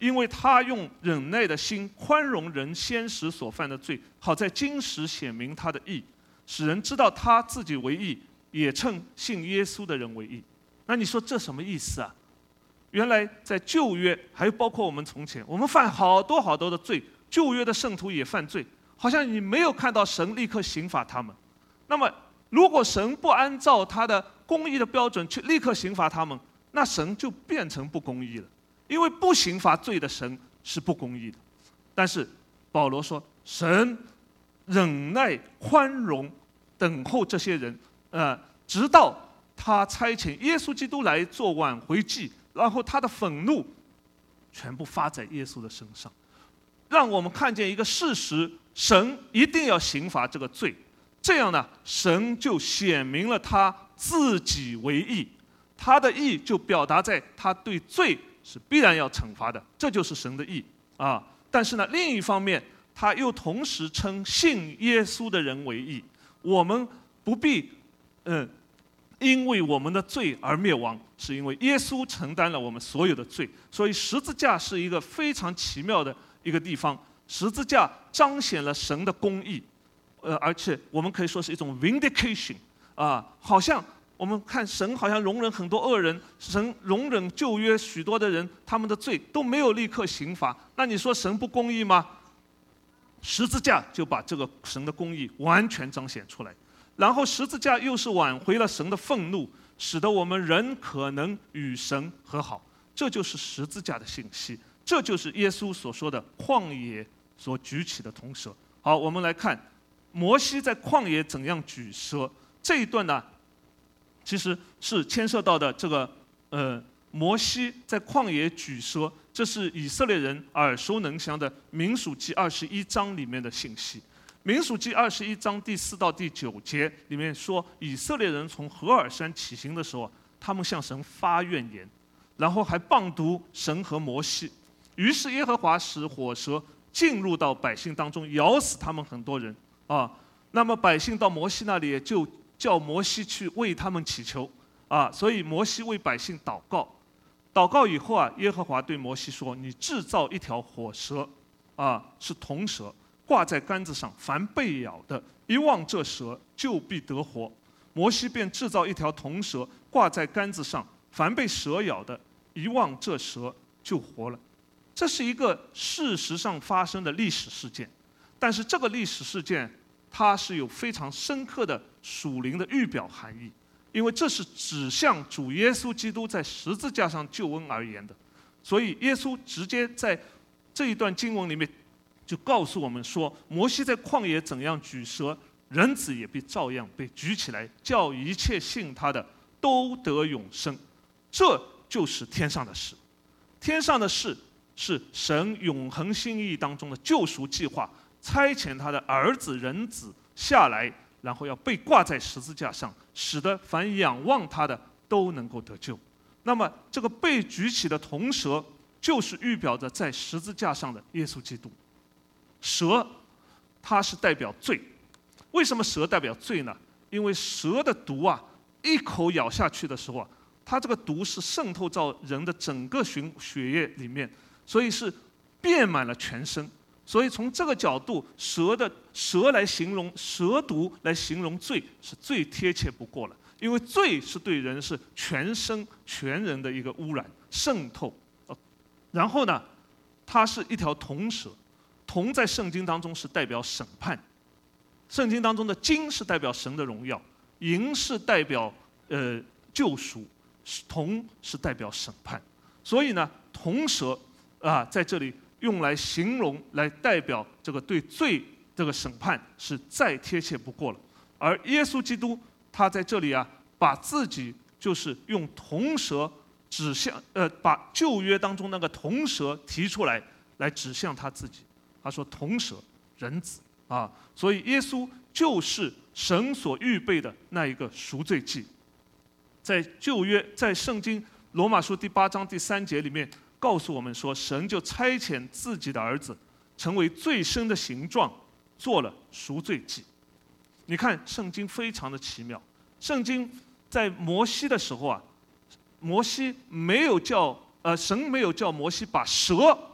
因为他用忍耐的心宽容人先时所犯的罪，好在今时显明他的义，使人知道他自己为义，也称信耶稣的人为义。那你说这什么意思啊？原来在旧约，还有包括我们从前，我们犯好多好多的罪，旧约的圣徒也犯罪，好像你没有看到神立刻刑罚他们。那么如果神不按照他的公义的标准去立刻刑罚他们，那神就变成不公义了。因为不刑罚罪的神是不公义的。但是保罗说，神忍耐宽容等候这些人，呃，直到他差遣耶稣基督来做挽回祭，然后他的愤怒全部发在耶稣的身上，让我们看见一个事实：神一定要刑罚这个罪。这样呢，神就显明了他自己为义，他的义就表达在他对罪是必然要惩罚的，这就是神的义啊。但是呢，另一方面，他又同时称信耶稣的人为义。我们不必，嗯，因为我们的罪而灭亡，是因为耶稣承担了我们所有的罪。所以十字架是一个非常奇妙的一个地方，十字架彰显了神的公义，呃，而且我们可以说是一种 vindication 啊，好像。我们看神好像容忍很多恶人，神容忍旧约许多的人，他们的罪都没有立刻刑罚。那你说神不公义吗？十字架就把这个神的公义完全彰显出来。然后十字架又是挽回了神的愤怒，使得我们人可能与神和好。这就是十字架的信息，这就是耶稣所说的旷野所举起的铜蛇。好，我们来看摩西在旷野怎样举蛇这一段呢？其实是牵涉到的这个呃，摩西在旷野举蛇，这是以色列人耳熟能详的民数记二十一章里面的信息。民数记二十一章第四到第九节里面说，以色列人从何珥山起行的时候，他们向神发怨言，然后还谤读神和摩西。于是耶和华使火蛇进入到百姓当中，咬死他们很多人啊。那么百姓到摩西那里就叫摩西去为他们祈求啊，所以摩西为百姓祷告。祷告以后啊，耶和华对摩西说：“你制造一条火蛇，啊，是铜蛇，挂在杆子上，凡被咬的，一望这蛇，就必得活。”摩西便制造一条铜蛇，挂在杆子上，凡被蛇咬的，一望这蛇就活了。这是一个事实上发生的历史事件，但是这个历史事件，它是有非常深刻的属灵的预表含义，因为这是指向主耶稣基督在十字架上救恩而言的。所以耶稣直接在这一段经文里面就告诉我们说，摩西在旷野怎样举蛇，人子也必照样被举起来，叫一切信他的都得永生。这就是天上的事。天上的事是神永恒心意当中的救赎计划，差遣他的儿子人子下来，然后要被挂在十字架上，使得凡仰望他的都能够得救。那么这个被举起的铜蛇，就是预表着在十字架上的耶稣基督。蛇它是代表罪。为什么蛇代表罪呢？因为蛇的毒啊，一口咬下去的时候啊，它这个毒是渗透到人的整个血血液里面，所以是遍满了全身。所以从这个角度，蛇的蛇来形容蛇毒来形容罪是最贴切不过了。因为罪是对人是全身全人的一个污染渗透。然后呢，它是一条铜蛇，铜在圣经当中是代表审判。圣经当中的金是代表神的荣耀，银是代表呃救赎，铜是代表审判。所以呢，铜蛇啊在这里用来形容，来代表这个对罪这个审判是再贴切不过了。而耶稣基督他在这里啊，把自己就是用铜蛇指向呃，把旧约当中那个铜蛇提出来，来指向他自己。他说铜蛇人子啊，所以耶稣就是神所预备的那一个赎罪祭。在旧约，在圣经罗马书第八章第三节里面告诉我们说，神就差遣自己的儿子成为最深的形状，做了赎罪祭。你看圣经非常的奇妙，圣经在摩西的时候啊，摩西没有叫呃神没有叫摩西把蛇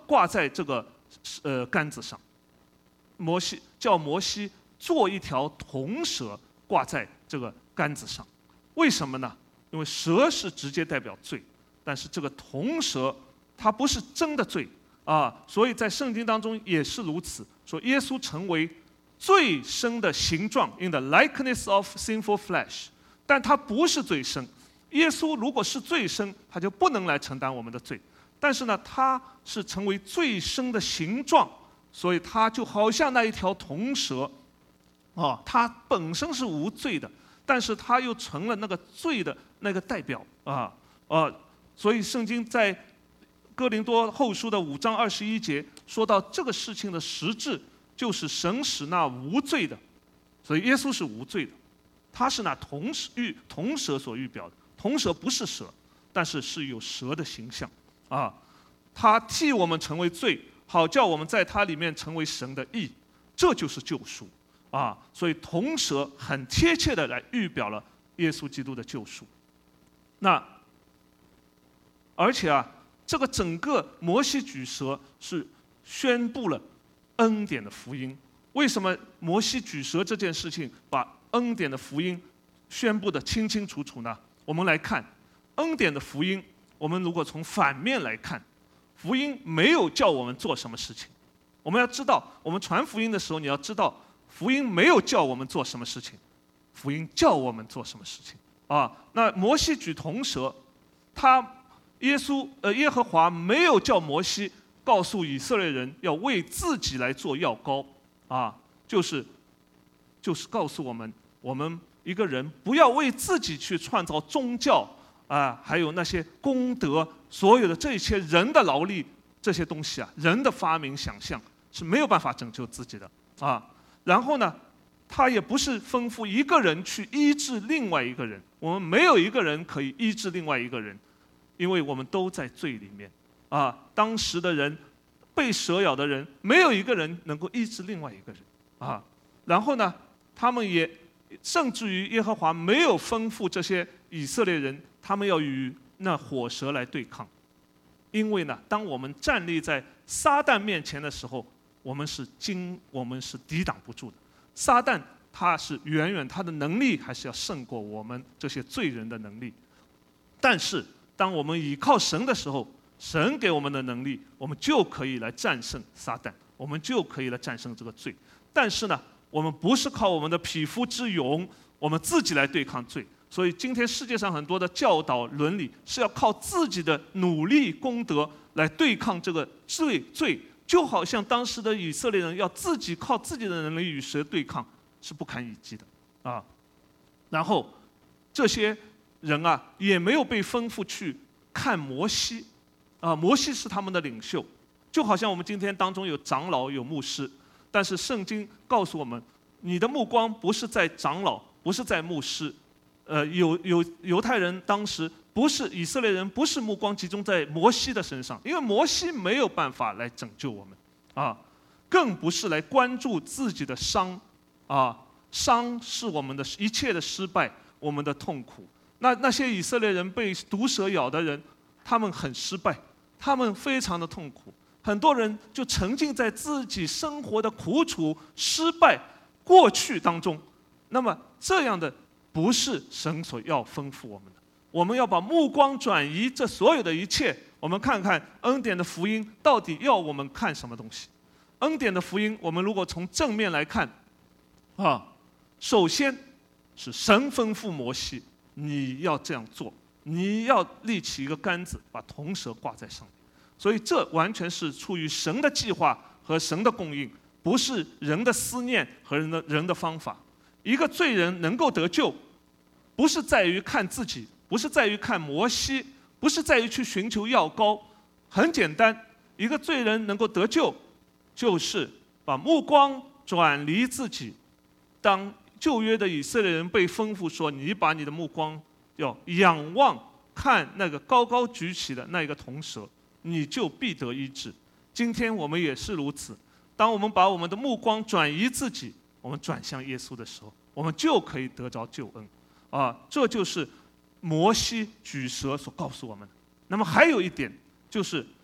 挂在这个呃杆子上。摩西叫摩西做一条铜蛇挂在这个杆子上，为什么呢？因为蛇是直接代表罪，但是这个铜蛇它不是真的罪啊，所以在圣经当中也是如此，说耶稣成为罪生的形状 ，in the likeness of sinful flesh， 但他不是罪生。耶稣如果是罪生，他就不能来承担我们的罪，但是呢，他是成为罪生的形状。所以他就好像那一条铜蛇，哦，他本身是无罪的，但是他又成了那个罪的那个代表啊啊！所以圣经在哥林多后书的五章二十一节说到这个事情的实质，就是神使那无罪的，所以耶稣是无罪的，他是那铜玉铜蛇所预表的，铜蛇不是蛇，但是是有蛇的形象啊，他替我们成为罪。好叫我们在它里面成为神的义，这就是救赎啊！所以铜蛇很贴切的来预表了耶稣基督的救赎。那而且啊，这个整个摩西举蛇是宣布了恩典的福音。为什么摩西举蛇这件事情把恩典的福音宣布的清清楚楚呢？我们来看恩典的福音，我们如果从反面来看。福音没有叫我们做什么事情，我们要知道，我们传福音的时候，你要知道，福音没有叫我们做什么事情，福音叫我们做什么事情啊？那摩西举铜蛇，他耶稣呃耶和华没有叫摩西告诉以色列人要为自己来做药膏啊，就是就是告诉我们，我们一个人不要为自己去创造宗教。啊，还有那些功德，所有的这些人的劳力，这些东西啊，人的发明想象是没有办法拯救自己的啊。然后呢，他也不是吩咐一个人去医治另外一个人，我们没有一个人可以医治另外一个人，因为我们都在罪里面啊。当时的人被蛇咬的人，没有一个人能够医治另外一个人啊。然后呢，他们也甚至于耶和华没有吩咐这些以色列人。他们要与那火蛇来对抗，因为呢，当我们站立在撒旦面前的时候，我们是经，我们是抵挡不住的。撒旦他是远远他的能力还是要胜过我们这些罪人的能力。但是当我们倚靠神的时候，神给我们的能力，我们就可以来战胜撒旦，我们就可以来战胜这个罪。但是呢，我们不是靠我们的匹夫之勇，我们自己来对抗罪。所以今天世界上很多的教导伦理是要靠自己的努力功德来对抗这个罪罪，就好像当时的以色列人要自己靠自己的能力与蛇对抗，是不堪一击的啊。然后这些人啊也没有被吩咐去看摩西啊，摩西是他们的领袖，就好像我们今天当中有长老有牧师，但是圣经告诉我们，你的目光不是在长老，不是在牧师。呃，有有犹太人当时不是以色列人，不是目光集中在摩西的身上，因为摩西没有办法来拯救我们，啊，更不是来关注自己的伤，啊，伤是我们的一切的失败，我们的痛苦。那那些以色列人被毒蛇咬的人，他们很失败，他们非常的痛苦，很多人就沉浸在自己生活的苦楚、失败、过去当中。那么这样的。不是神所要吩咐我们的，我们要把目光转移这所有的一切，我们看看恩典的福音到底要我们看什么东西。恩典的福音，我们如果从正面来看，啊，首先是神吩咐摩西，你要这样做，你要立起一个杆子，把铜蛇挂在上面。所以这完全是出于神的计划和神的供应，不是人的思念和人的人的方法。一个罪人能够得救。不是在于看自己，不是在于看摩西，不是在于去寻求药膏，很简单，一个罪人能够得救，就是把目光转离自己。当旧约的以色列人被吩咐说，你把你的目光要仰望看那个高高举起的那个铜蛇，你就必得医治。今天我们也是如此，当我们把我们的目光转移自己，我们转向耶稣的时候，我们就可以得着救恩。啊，这就是摩西举蛇所告诉我们的。那么还有一点，就是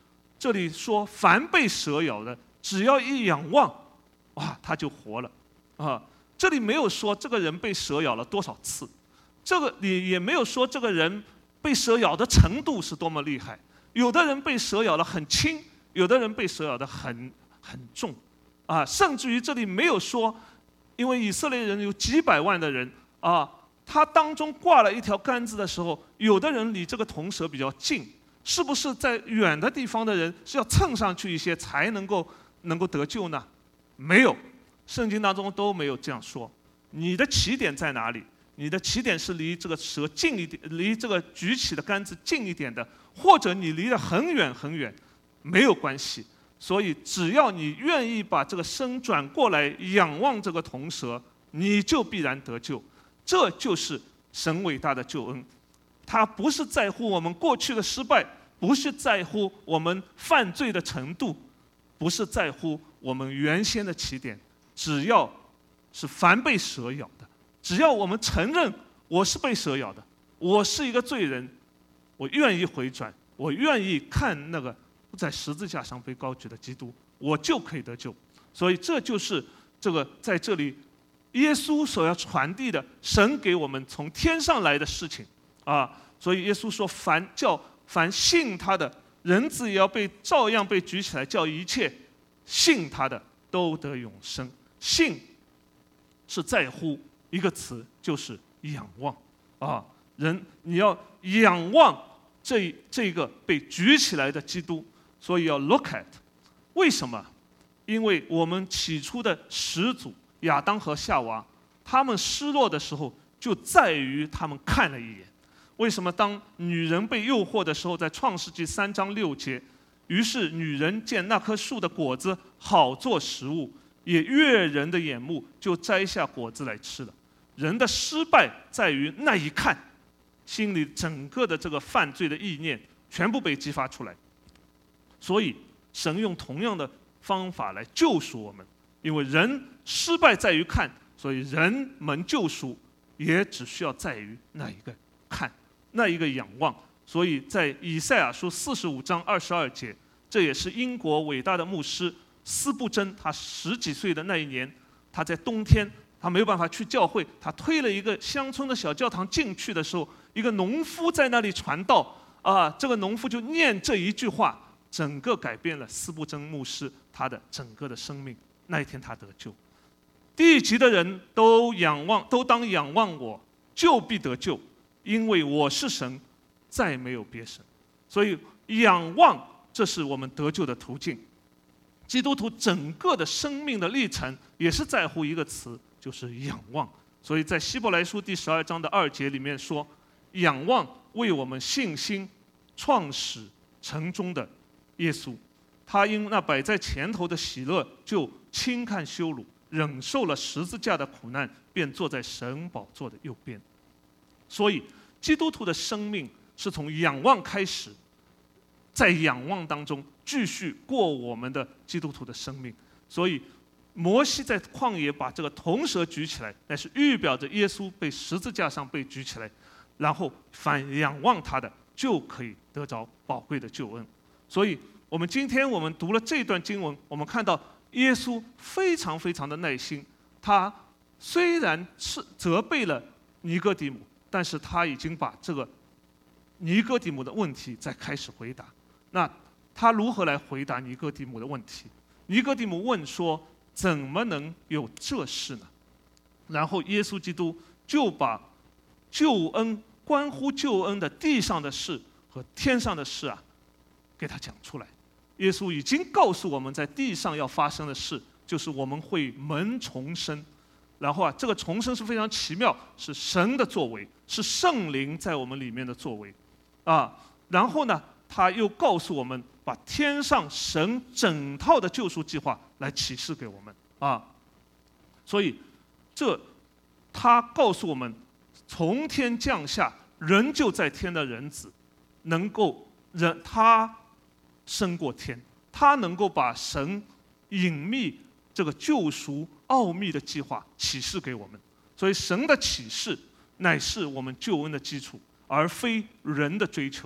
这里说凡被蛇咬的，只要一仰望，哇，他就活了啊！这里没有说这个人被蛇咬了多少次，这个里也没有说这个人被蛇咬的程度是多么厉害。有的人被蛇咬的很轻，有的人被蛇咬的很很重，啊，甚至于这里没有说，因为以色列人有几百万的人啊，他当中挂了一条杆子的时候，有的人离这个铜蛇比较近，是不是在远的地方的人是要蹭上去一些才能够能够得救呢？没有，圣经当中都没有这样说。你的起点在哪里？你的起点是离这个蛇近一点，离这个举起的杆子近一点的，或者你离得很远很远，没有关系。所以只要你愿意把这个身转过来仰望这个铜蛇，你就必然得救。这就是神伟大的救恩。他不是在乎我们过去的失败，不是在乎我们犯罪的程度，不是在乎我们原先的起点，只要是凡被蛇咬的，只要我们承认我是被蛇咬的，我是一个罪人，我愿意回转，我愿意看那个在十字架上被高举的基督，我就可以得救。所以这就是这个在这里耶稣所要传递的神给我们从天上来的事情啊。所以耶稣说，凡叫凡信他的，人子也要被照样被举起来，叫一切信他的都得永生。信是在乎一个词，就是仰望啊。人你要仰望这这个被举起来的基督，所以要 look at。为什么？因为我们起初的始祖亚当和夏娃，他们失落的时候，就在于他们看了一眼。为什么当女人被诱惑的时候，在创世纪三章六节，于是女人见那棵树的果子好做食物，也悦人的眼目，就摘下果子来吃了。人的失败在于那一看，心里整个的这个犯罪的意念全部被激发出来。所以神用同样的方法来救赎我们，因为人失败在于看，所以人们救赎也只需要在于那一个看，那一个仰望。所以在以赛亚书四十五章二十二节，这也是英国伟大的牧师斯布真，他十几岁的那一年，他在冬天他没有办法去教会，他推了一个乡村的小教堂进去的时候，一个农夫在那里传道啊，这个农夫就念这一句话，整个改变了斯布真牧师他的整个的生命。那一天他得救。地级的人都仰望，都当仰望我，就必得救，因为我是神，再没有别神。所以仰望，这是我们得救的途径。基督徒整个的生命的历程也是在乎一个词，就是仰望。所以在希伯来书第十二章的二节里面说，仰望为我们信心创始成终的耶稣，他因那摆在前头的喜乐，就轻看羞辱，忍受了十字架的苦难，便坐在神宝座的右边。所以基督徒的生命是从仰望开始，在仰望当中继续过我们的基督徒的生命。所以摩西在旷野把这个铜蛇举起来，那是预表着耶稣被十字架上被举起来，然后凡仰望他的就可以得着宝贵的救恩。所以我们今天我们读了这段经文，我们看到耶稣非常非常的耐心。他虽然是责备了尼哥底母，但是他已经把这个尼哥底母的问题再开始回答。那他如何来回答尼哥底母的问题？尼哥底母问说，怎么能有这事呢？然后耶稣基督就把救恩，关乎救恩的地上的事和天上的事啊，给他讲出来。耶稣已经告诉我们在地上要发生的事，就是我们会蒙重生。然后啊，这个重生是非常奇妙，是神的作为，是圣灵在我们里面的作为啊。然后呢，他又告诉我们，把天上神整套的救赎计划来启示给我们啊。所以这他告诉我们，从天降下人就在天的人子，能够人他升过天，他能够把神隐秘这个救赎奥秘的计划启示给我们。所以神的启示乃是我们救恩的基础，而非人的追求。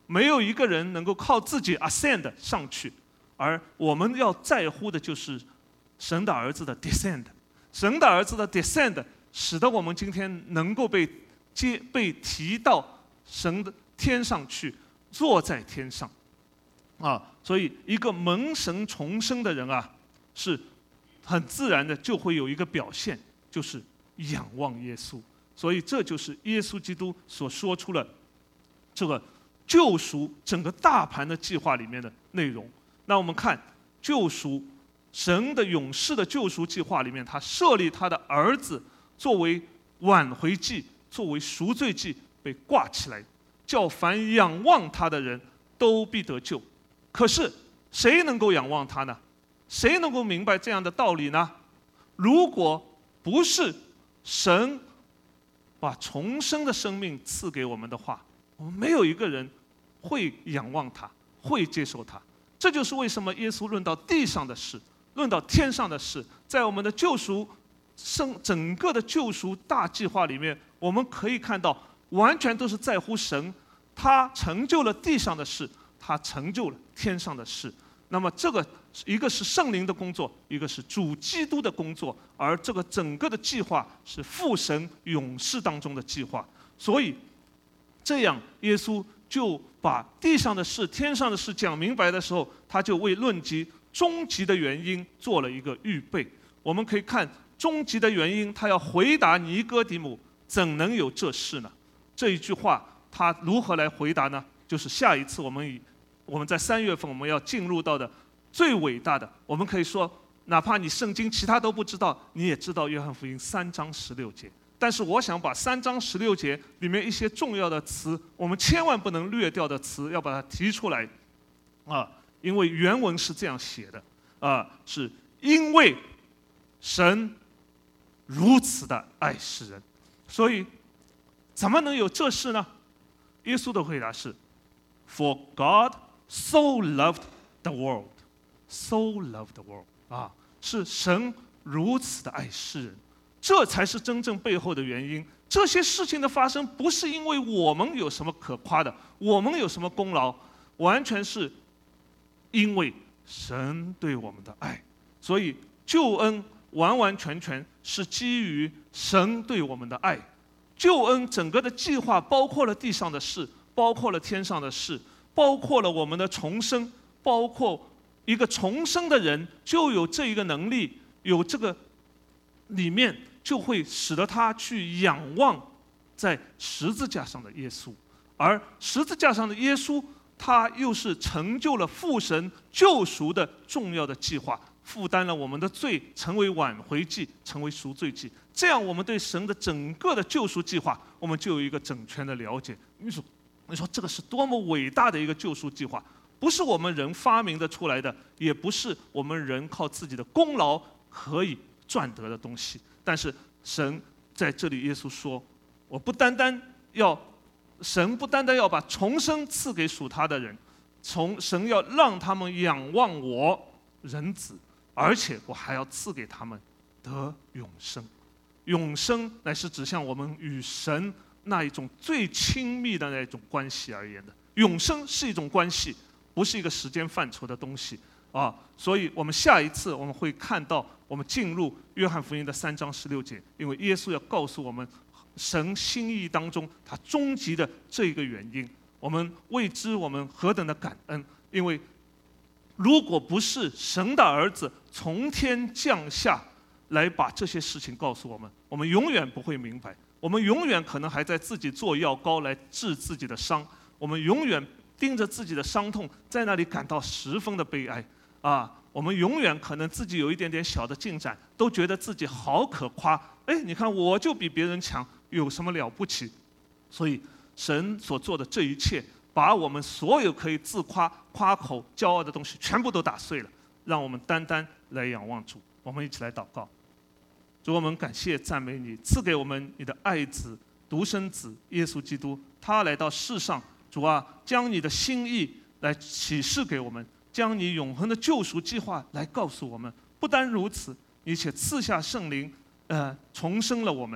没有一个人能够靠自己 ascend 上去，而我们要在乎的就是神的儿子的 descend。神的儿子的 descend 使得我们今天能够被接被提到神的天上去，坐在天上啊。所以一个蒙神重生的人啊，是很自然的就会有一个表现，就是仰望耶稣。所以这就是耶稣基督所说出了这个救赎整个大盘的计划里面的内容。那我们看救赎，神的永世的救赎计划里面，他设立他的儿子作为挽回祭，作为赎罪祭被挂起来，叫凡仰望他的人都必得救。可是谁能够仰望他呢？谁能够明白这样的道理呢？如果不是神把重生的生命赐给我们的话，我们没有一个人会仰望他，会接受他。这就是为什么耶稣论到地上的事，论到天上的事，在我们的救赎生整个的救赎大计划里面，我们可以看到完全都是在乎神，他成就了地上的事，他成就了天上的事。那么这个一个是圣灵的工作，一个是主基督的工作，而这个整个的计划是父神永世当中的计划。所以这样耶稣就把地上的事天上的事讲明白的时候，他就为论及终极的原因做了一个预备。我们可以看终极的原因，他要回答尼哥底母怎能有这事呢？这一句话他如何来回答呢？就是下一次我们以我们在三月份我们要进入到的最伟大的，我们可以说哪怕你圣经其他都不知道，你也知道约翰福音三章十六节。但是我想把三章十六节里面一些重要的词，我们千万不能略掉的词，要把它提出来啊，因为原文是这样写的啊，是因为神如此的爱世人。所以怎么能有这事呢？耶稣的回答是 For God so loved the world, so loved the world 啊，是神如此的爱世人，这才是真正背后的原因。这些事情的发生不是因为我们有什么可夸的，我们有什么功劳，完全是因为神对我们的爱。所以救恩完完全全是基于神对我们的爱。救恩整个的计划包括了地上的事，包括了天上的事，包括了我们的重生，包括一个重生的人就有这一个能力，有这个里面就会使得他去仰望在十字架上的耶稣，而十字架上的耶稣他又是成就了父神救赎的重要的计划，负担了我们的罪，成为挽回祭，成为赎罪祭。这样我们对神的整个的救赎计划，我们就有一个整全的了解。你说你说这个是多么伟大的一个救赎计划，不是我们人发明的出来的，也不是我们人靠自己的功劳可以赚得的东西。但是神在这里，耶稣说，我不单单要神不单单要把重生赐给属他的人，从神要让他们仰望我人子，而且我还要赐给他们得永生。永生乃是指向我们与神那一种最亲密的那种关系而言的。永生是一种关系，不是一个时间范畴的东西啊。所以我们下一次我们会看到，我们进入约翰福音的三章十六节，因为耶稣要告诉我们神心意当中他终极的这一个原因，我们为之我们何等的感恩。因为如果不是神的儿子从天降下来把这些事情告诉我们，我们永远不会明白，我们永远可能还在自己做药膏来治自己的伤，我们永远盯着自己的伤痛，在那里感到十分的悲哀啊！我们永远可能自己有一点点小的进展，都觉得自己好可夸。哎，你看我就比别人强，有什么了不起？所以神所做的这一切，把我们所有可以自夸、夸口、骄傲的东西全部都打碎了，让我们单单来仰望主。我们一起来祷告。主，我们感谢赞美你，赐给我们你的爱子独生子耶稣基督，他来到世上，主啊，将你的心意来启示给我们，将你永恒的救赎计划来告诉我们。不单如此，你且赐下圣灵，呃，重生了我们，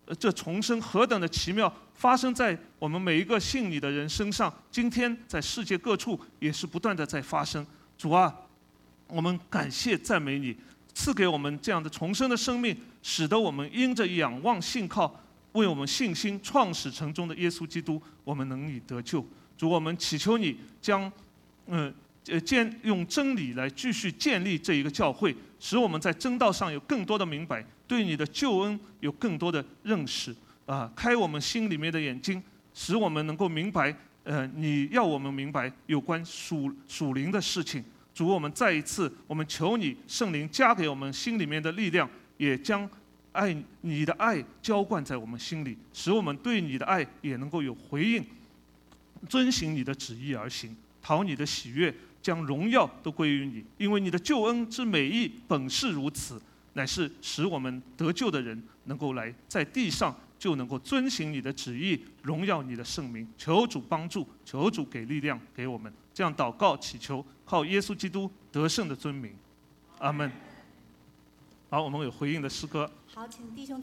呃这重生何等的奇妙，发生在我们每一个信你的人身上。今天在世界各处也是不断的在发生。主啊，我们感谢赞美你，赐给我们这样的重生的生命，使得我们因着仰望信靠，为我们信心创始成终的耶稣基督，我们能以得救。主，我们祈求你将，嗯呃建用真理来继续建立这一个教会，使我们在真道上有更多的明白，对你的救恩有更多的认识啊，开我们心里面的眼睛，使我们能够明白，呃，你要我们明白有关属属灵的事情。主，我们再一次，我们求你圣灵加给我们心里面的力量，也将爱你的爱浇灌在我们心里，使我们对你的爱也能够有回应，遵行你的旨意而行，讨你的喜悦，将荣耀都归于你。因为你的救恩之美意本是如此，乃是使我们得救的人能够来在地上就能够遵行你的旨意，荣耀你的圣名。求主帮助，求主给力量给我们。这样祷告祈求，靠耶稣基督得胜的尊名，阿门。好，我们有回应的诗歌。 好，请弟兄。